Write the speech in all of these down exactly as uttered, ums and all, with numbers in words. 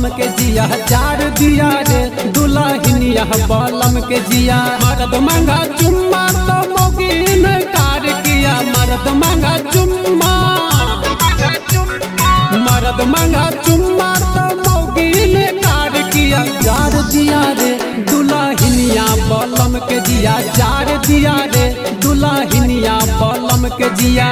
बलम के जिया जार दिया रे दुल्हनिया बलम के जिया। मर्द मांगा चुम्मा तो मौगिन कार किया, मर्द मांगा चुम्मा मर्द मांगा चुम्मा तो मौगिन कार किया। जार दिया रे दुल्हनिया बलम के जिया जार दिया रे दुल्हनिया बलम के जिया।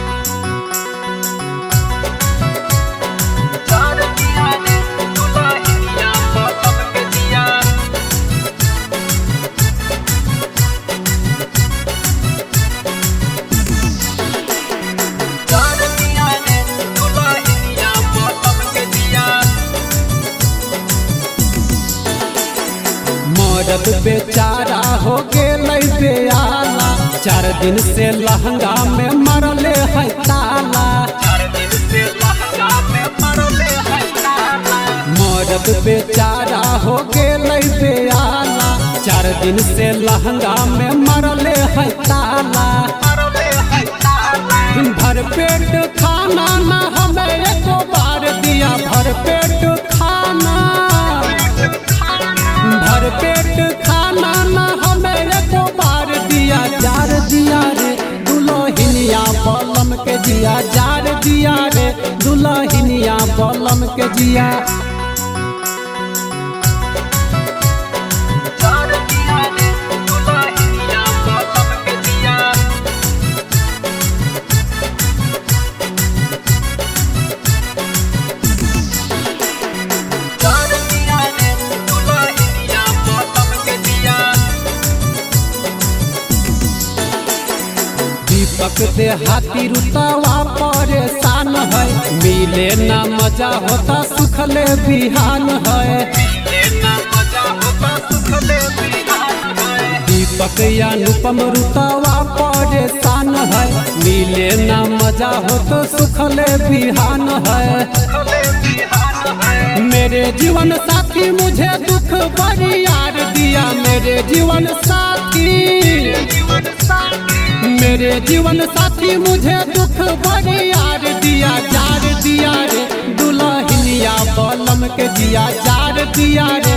मर्द बेचारा हो गेलै बेआला, चार दिन से लहंगा में मरले है ताला। मर्द बेचारा हो गेलै बेआला, चार दिन से लहंगा में मरले है ताला। भर पेट खाना ना हमें एको बार दिया, भर पेट खाना भर पेट खाना ना हमें एको बार दिया। जार दिया रे दुल्हनिया बलम के जिया जार दिया रे दुल्हनिया बलम के जिया। दीपक दे हाथी रुतवा परेशान है, मिले ना मजा होता सुखले बिहान है। दीपक अनुपम रुतवा परेशान है, मिले ना मजा होता सुखले बिहान है। मेरे जीवन साथी मुझे दुख बड़ी यार दिया, मेरे जीवन साथी मेरे जीवन साथी मुझे दुख बड़ी यार दिया। जार दिया रे दुल्हनिया बलम के जिया जार दिया रे